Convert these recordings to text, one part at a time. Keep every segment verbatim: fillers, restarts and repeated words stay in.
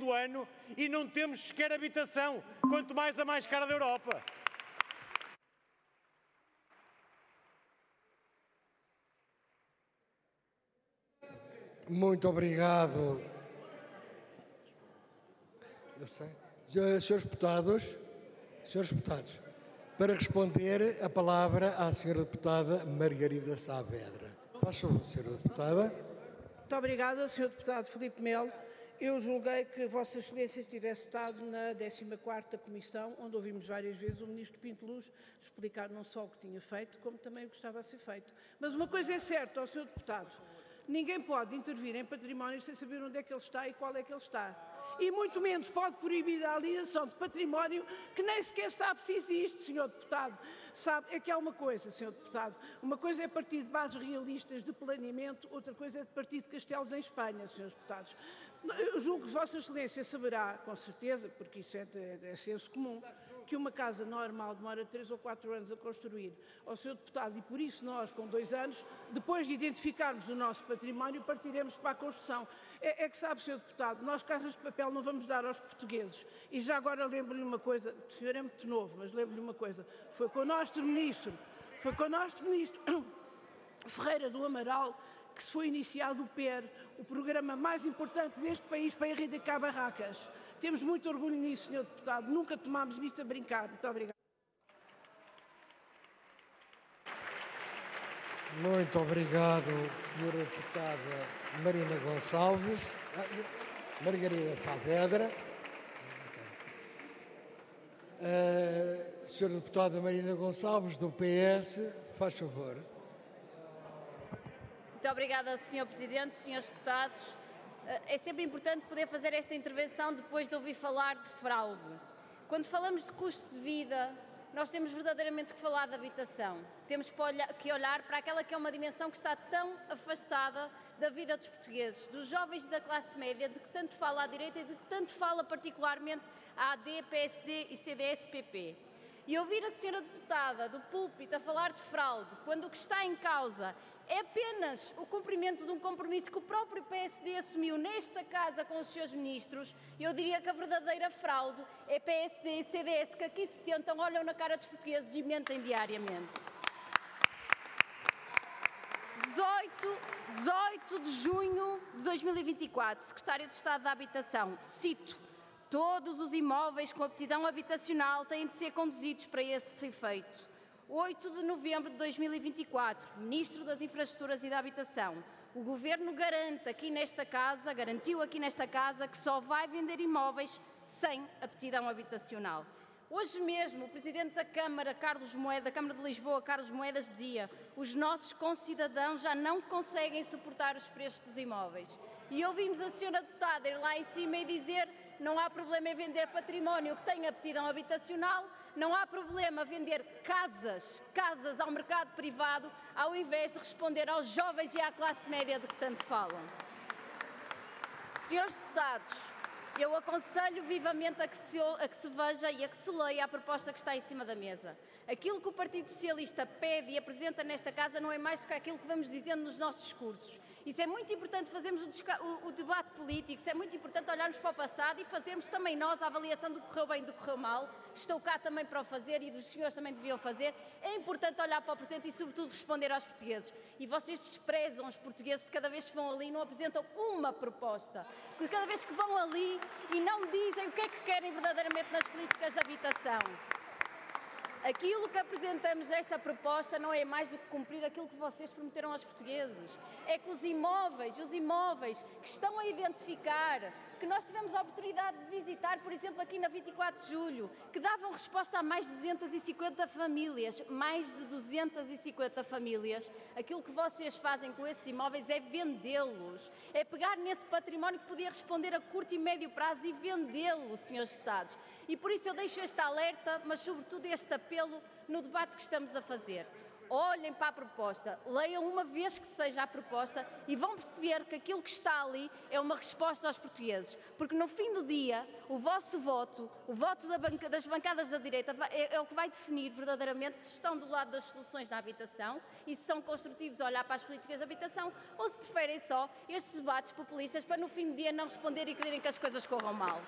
do ano e não temos sequer habitação, quanto mais a mais cara da Europa. Muito obrigado. Eu sei. Senhores deputados, senhores deputados, para responder a palavra à senhora deputada Margarida Saavedra. Faz favor, senhora deputada. Muito obrigada, senhor deputado Filipe Melo. Eu julguei que Vossa Excelência tivesse estado na décima quarta Comissão, onde ouvimos várias vezes o Ministro Pinto Luz explicar não só o que tinha feito, como também o que estava a ser feito. Mas uma coisa é certa, ao senhor deputado, ninguém pode intervir em património sem saber onde é que ele está e qual é que ele está. E muito menos pode proibir a alienação de património que nem sequer sabe se existe, senhor deputado. Sabe, é que há uma coisa, senhor deputado, uma coisa é partir de bases realistas de planeamento, outra coisa é de partir de castelos em Espanha, senhores deputados. Eu julgo que Vossa Excelência saberá, com certeza, porque isso é, de, é senso comum, que uma casa normal demora três ou quatro anos a construir. Ó senhor deputado, e por isso nós, com dois anos, depois de identificarmos o nosso património, partiremos para a construção. É, é que sabe, senhor deputado, nós casas de papel não vamos dar aos portugueses. E já agora lembro-lhe uma coisa, o senhor é muito novo, mas lembro-lhe uma coisa, foi com o nosso ministro, foi com o nosso ministro Ferreira do Amaral, que se foi iniciado o P E R, o programa mais importante deste país para erradicar barracas. Temos muito orgulho nisso, senhor deputado. Nunca tomámos nisso a brincar. Muito obrigado. Muito obrigado, senhora deputada Marina Gonçalves. Margarida Saavedra. A senhora deputada Marina Gonçalves, do P S, faz favor. Muito obrigada, senhor Presidente, senhores deputados. É sempre importante poder fazer esta intervenção depois de ouvir falar de fraude. Quando falamos de custo de vida, nós temos verdadeiramente que falar de habitação. Temos que olhar para aquela que é uma dimensão que está tão afastada da vida dos portugueses, dos jovens da classe média, de que tanto fala a direita e de que tanto fala particularmente a AD, P S D e C D S P P. E ouvir a senhora deputada do púlpito a falar de fraude, quando o que está em causa é apenas o cumprimento de um compromisso que o próprio P S D assumiu nesta casa com os seus ministros, eu diria que a verdadeira fraude é P S D e C D S que aqui se sentam, olham na cara dos portugueses e mentem diariamente. dezoito de junho de dois mil e vinte e quatro, Secretário de Estado da Habitação, cito: todos os imóveis com aptidão habitacional têm de ser conduzidos para esse efeito. oito de novembro de dois mil e vinte e quatro, Ministro das Infraestruturas e da Habitação, o Governo garante aqui nesta casa, garantiu aqui nesta casa que só vai vender imóveis sem aptidão habitacional. Hoje mesmo, o Presidente da Câmara, Carlos Moedas, da Câmara de Lisboa, Carlos Moedas, dizia: os nossos concidadãos já não conseguem suportar os preços dos imóveis. E ouvimos a senhora deputada ir lá em cima e dizer: não há problema em vender património que tenha aptidão habitacional, não há problema vender casas, casas ao mercado privado, ao invés de responder aos jovens e à classe média de que tanto falam. Senhores deputados, eu aconselho vivamente a que, se, a que se veja e a que se leia a proposta que está em cima da mesa. Aquilo que o Partido Socialista pede e apresenta nesta casa não é mais do que aquilo que vamos dizendo nos nossos discursos. Isso é muito importante fazermos o, o, o debate político, isso é muito importante olharmos para o passado e fazermos também nós a avaliação do que correu bem e do que correu mal. Estou cá também para o fazer e os senhores também deviam fazer. É importante olhar para o presente e, sobretudo, responder aos portugueses. E vocês desprezam os portugueses cada vez que vão ali e não apresentam uma proposta. Que cada vez que vão ali e não dizem o que é que querem verdadeiramente nas políticas de habitação. Aquilo que apresentamos nesta proposta não é mais do que cumprir aquilo que vocês prometeram aos portugueses. É que os imóveis, os imóveis que estão a identificar, que nós tivemos a oportunidade de visitar, por exemplo, aqui na vinte e quatro de julho, que davam resposta a mais de duzentas e cinquenta famílias, mais de duzentas e cinquenta famílias, aquilo que vocês fazem com esses imóveis é vendê-los, é pegar nesse património que podia responder a curto e médio prazo e vendê-lo, senhores deputados. E por isso eu deixo este alerta, mas sobretudo este apelo no debate que estamos a fazer. olhem para a proposta, leiam uma vez que seja a proposta e vão perceber que aquilo que está ali é uma resposta aos portugueses. Porque no fim do dia, o vosso voto, o voto da banca, das bancadas da direita é, é o que vai definir verdadeiramente se estão do lado das soluções da habitação e se são construtivos a olhar para as políticas de habitação ou se preferem só estes debates populistas para no fim do dia não responder e quererem que as coisas corram mal.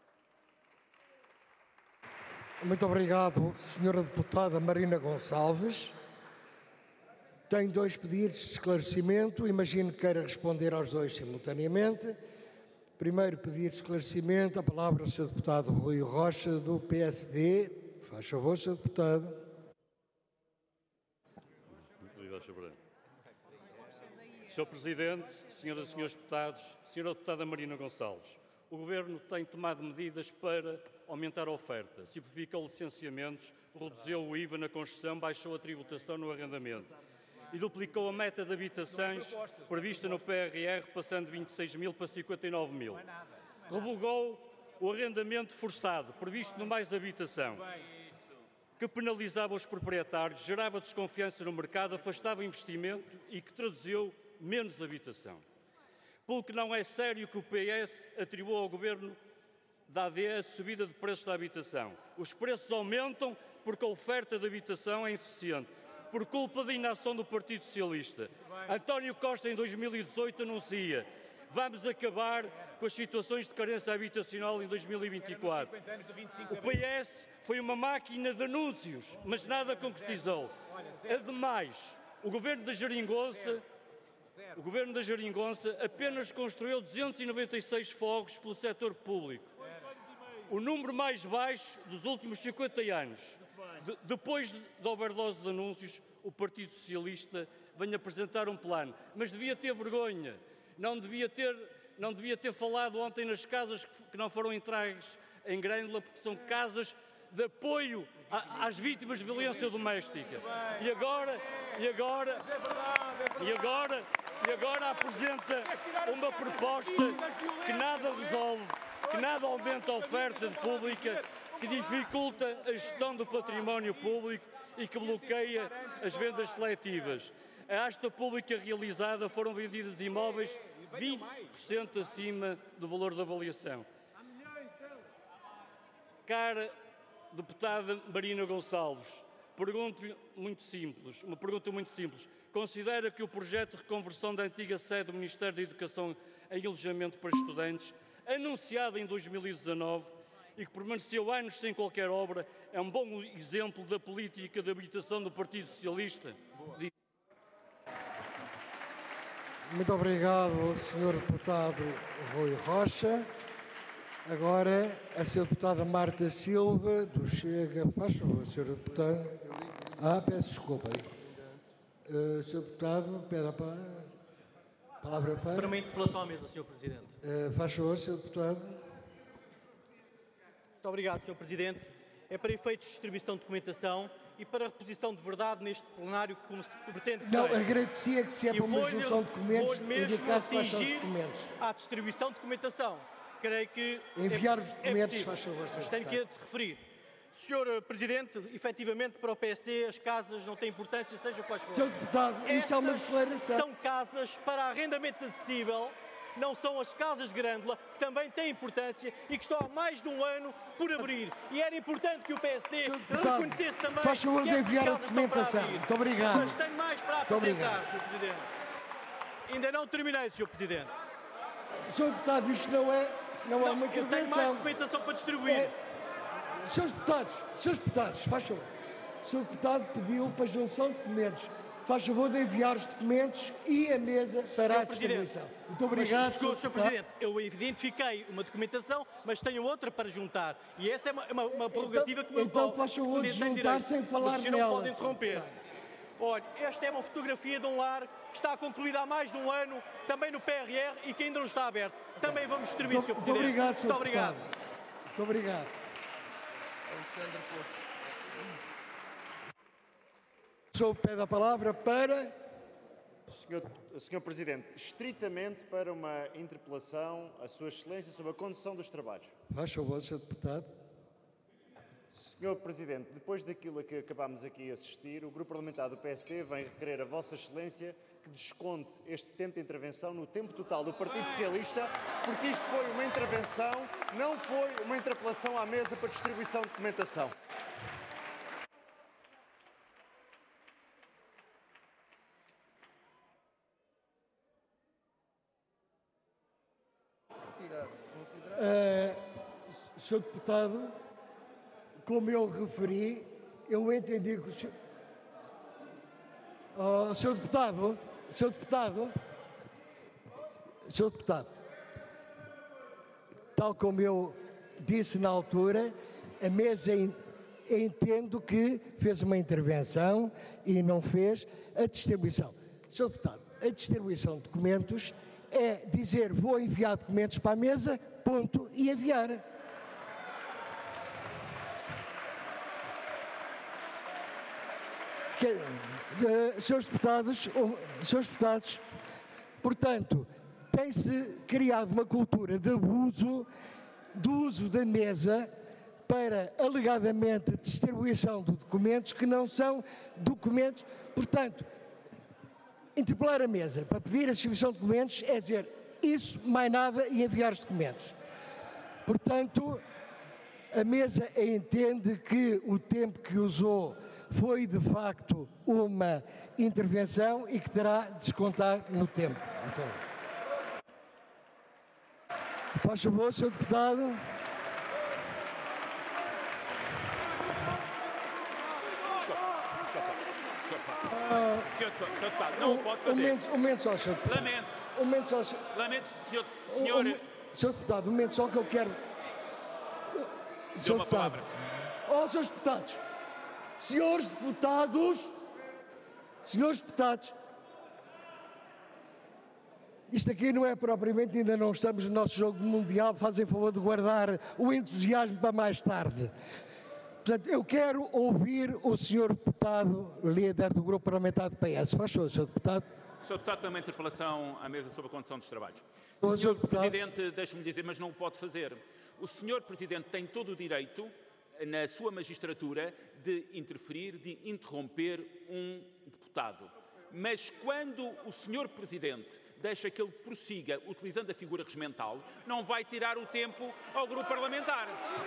Muito obrigado, senhora deputada Marina Gonçalves. Tem dois pedidos de esclarecimento. Imagino que queira responder aos dois simultaneamente. Primeiro pedido de esclarecimento, a palavra ao senhor deputado Rui Rocha, do P S D. Faz favor, senhor deputado. senhor Presidente, senhoras e senhores deputados, senhora deputada Marina Gonçalves, o Governo tem tomado medidas para aumentar a oferta, simplificou licenciamentos, reduziu o I V A na construção, baixou a tributação no arrendamento e duplicou a meta de habitações prevista no P R R, passando de vinte e seis mil para cinquenta e nove mil. Revogou o arrendamento forçado, previsto no Mais Habitação, que penalizava os proprietários, gerava desconfiança no mercado, afastava investimento e que traduziu menos habitação. Pelo que não é sério que o P S atribuiu ao Governo da A D a subida de preços da habitação. Os preços aumentam porque a oferta de habitação é insuficiente, por culpa da inação do Partido Socialista. António Costa, em dois mil e dezoito, anuncia: vamos acabar com as situações de carência habitacional em dois mil e vinte e quatro. O P S foi uma máquina de anúncios, mas nada concretizou. Ademais, o Governo da Geringonça, o Governo da Geringonça apenas construiu duzentos e noventa e seis fogos pelo setor público, o número mais baixo dos últimos cinquenta anos. De, depois da overdose de anúncios, o Partido Socialista vem apresentar um plano, mas devia ter vergonha, não devia ter, não devia ter falado ontem nas casas que, que não foram entregues em Grândola, porque são casas de apoio a, às vítimas de violência doméstica. E agora, e agora, e agora, e agora apresenta uma proposta que nada resolve, que nada aumenta a oferta pública, que dificulta a gestão do património público e que bloqueia as vendas seletivas. A asta pública realizada foram vendidos imóveis vinte por cento acima do valor da avaliação. Cara deputada Marina Gonçalves, pergunto-lhe muito simples, uma pergunta muito simples. Considera que o projeto de reconversão da antiga sede do Ministério da Educação em alojamento para estudantes, anunciado em dois mil e dezanove, e que permaneceu anos sem qualquer obra, é um bom exemplo da política de habitação do Partido Socialista? Muito obrigado, senhor deputado Rui Rocha. Agora, a senhora deputada Marta Silva, do Chega. Faz favor, senhora deputada. Ah, peço desculpa. Uh, senhor deputado, pede a palavra para... Para uma interpelação à mesa, senhor Presidente. Uh, faz favor, senhor deputado. Muito obrigado, senhor Presidente. É para efeitos de distribuição de documentação e para reposição de verdade neste plenário que como se pretende que Não, seja. agradecia que se é para uma junção de documentos, indicasse quais são os documentos. À distribuição de documentação. Creio que Enviar é, os documentos, é faz favor, senhor Mas tenho que referir. senhor Presidente, efetivamente para o P S D as casas não têm importância, seja quais forem. senhor deputado, isso é uma declaração. São casas para arrendamento acessível, não são as casas de Grândola, que também têm importância e que estão há mais de um ano por abrir. E era importante que o P S D deputado, reconhecesse também faz favor que de estas enviar a casas estão para documentação. abrir. Muito obrigado. Mas tenho mais para Muito apresentar, obrigado. senhor Presidente. Ainda não terminei, senhor Presidente. senhor deputado, isto não é, não, é uma Eu tenho mais intervenção. documentação para distribuir. É, senhores deputados, senhores deputados, faz favor. O senhor deputado pediu para junção de documentos. Faz favor de enviar os documentos e a mesa para a distribuição. Muito obrigado, Mas, senhor senhor deputado. Presidente, eu identifiquei uma documentação, mas tenho outra para juntar. E essa é uma, uma, uma prerrogativa Então- que me então faz favor de juntar sem falar Mas o senhor não nela, pode interromper. senhor Olha, esta é uma fotografia de um lar que está concluída há mais de um ano, também no P R R e que ainda não está aberto. Também vamos distribuir, Muito, senhor muito Presidente. obrigado, senhor Muito obrigado. deputado. Muito obrigado. O senhor pede a palavra para... Senhor, senhor Presidente, estritamente para uma interpelação à Sua Excelência sobre a condução dos trabalhos. Faz favor, senhor deputado. senhor Presidente, depois daquilo a que acabámos aqui a assistir, o Grupo Parlamentar do P S D vem requerer a Vossa Excelência que desconte este tempo de intervenção no tempo total do Partido Socialista, porque isto foi uma intervenção, não foi uma interpelação à mesa para distribuição de documentação. Uh, senhor Deputado, como eu referi, eu entendi que o senhor... Oh, senhor Deputado, senhor Deputado, senhor Deputado, tal como eu disse na altura, a mesa entendo que fez uma intervenção e não fez a distribuição. senhor Deputado, a distribuição de documentos é dizer vou enviar documentos para a mesa, ponto, e enviar. Que, uh, senhores deputados, uh, senhores deputados, portanto, tem-se criado uma cultura de abuso do uso da mesa para, alegadamente, distribuição de documentos que não são documentos. Portanto, interpelar a mesa para pedir a distribuição de documentos é dizer isso, mais nada, e enviar os documentos. Portanto, a mesa entende que o tempo que usou foi, de facto, uma intervenção e que terá de descontar no tempo. Então, faz favor, senhor Deputado. Uh, senhor, senhor Deputado, não um, pode fazer. Um momento, um momento só, senhor Deputado. Lamento. Um momento só, senhor. Lamento, senhor... Um, senhor... um, senhor Deputado, um momento só que eu quero... Senhor uma Deputado. palavra. Oh, senhores deputados. Senhores deputados. Senhores deputados. Isto aqui não é propriamente, ainda não estamos no nosso jogo mundial, fazem favor de guardar o entusiasmo para mais tarde. Portanto, eu quero ouvir o senhor deputado, líder do grupo parlamentar do P S. Faz favor, senhor deputado. senhor Deputado, tem uma interpelação à mesa sobre a condução dos trabalhos. O senhor senhor deputado... Presidente, deixe-me dizer, mas não o pode fazer. O senhor Presidente tem todo o direito, na sua magistratura, de interferir, de interromper um deputado. Mas quando o senhor Presidente deixa que ele prossiga utilizando a figura regimental, não vai tirar o tempo ao grupo parlamentar.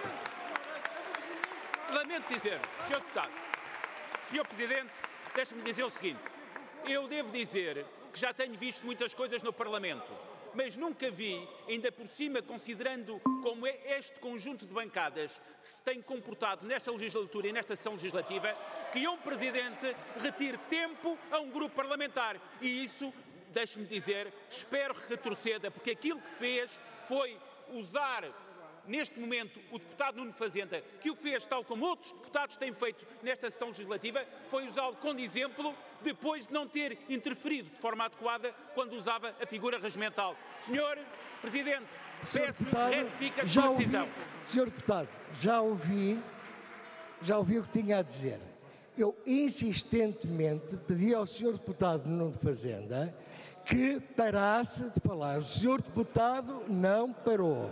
Lamento dizer, senhor Deputado, senhor Presidente, deixe-me dizer o seguinte. Eu devo dizer que já tenho visto muitas coisas no Parlamento, mas nunca vi, ainda por cima, considerando como este conjunto de bancadas se tem comportado nesta legislatura e nesta sessão legislativa, que um Presidente retire tempo a um grupo parlamentar. E isso, deixe-me dizer, espero que retroceda, porque aquilo que fez foi usar, neste momento, o deputado Nuno Fazenda, que o fez tal como outros deputados têm feito nesta sessão legislativa, foi usá-lo como exemplo depois de não ter interferido de forma adequada quando usava a figura regimental. Senhor Presidente, peço-lhe que retifique a sua decisão. Senhor Deputado, já ouvi, já ouvi o que tinha a dizer. Eu insistentemente pedi ao senhor Deputado Nuno Fazenda que parasse de falar. O senhor Deputado não parou.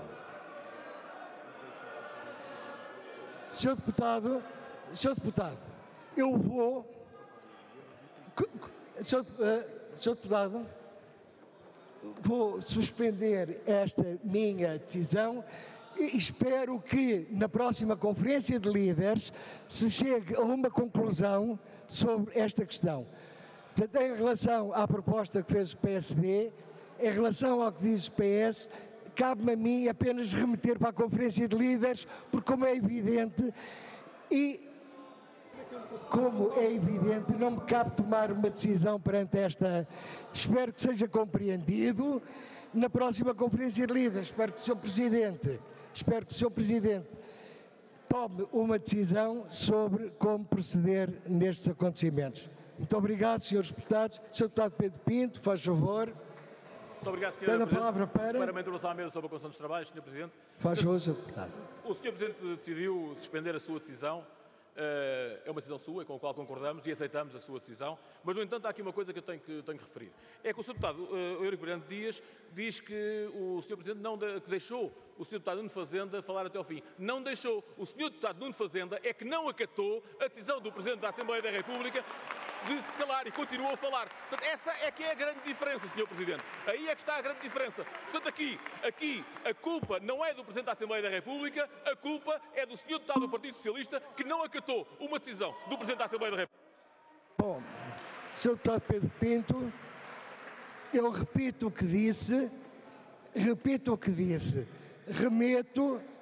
Senhor Deputado, senhor Deputado, eu vou... Senhor, uh, senhor Deputado, vou suspender esta minha decisão e espero que na próxima Conferência de Líderes se chegue a uma conclusão sobre esta questão. Portanto, em relação à proposta que fez o P S D, em relação ao que diz o P S, cabe-me a mim apenas remeter para a Conferência de Líderes, porque como é evidente, e como é evidente, não me cabe tomar uma decisão perante esta... Espero que seja compreendido. Na próxima Conferência de Líderes, espero que o senhor Presidente, espero que o senhor Presidente tome uma decisão sobre como proceder nestes acontecimentos. Muito obrigado, senhores deputados. senhor Deputado Pedro Pinto, faz favor. Muito obrigado, senhor Presidente. a palavra para... Para uma intervenção à mesa sobre a condução dos trabalhos, senhor Presidente. Faz favor, senhor Deputado. O senhor Presidente decidiu suspender a sua decisão Uh, é uma decisão sua, com a qual concordamos e aceitamos a sua decisão, mas, no entanto, há aqui uma coisa que eu tenho que, tenho que referir. É que o senhor Deputado uh, Eurico Brilhante Dias diz que o senhor Presidente não de, que deixou o senhor Deputado Nuno Fazenda falar até ao fim. Não deixou. O senhor Deputado Nuno Fazenda é que não acatou a decisão do Presidente da Assembleia da República de se calar e continuou a falar. Portanto, essa é que é a grande diferença, senhor Presidente. Aí é que está a grande diferença. Portanto, aqui, aqui a culpa não é do Presidente da Assembleia da República, a culpa é do senhor Deputado do Partido Socialista que não acatou uma decisão do Presidente da Assembleia da República. Bom, senhor Deputado Pedro Pinto, eu repito o que disse, repito o que disse, remeto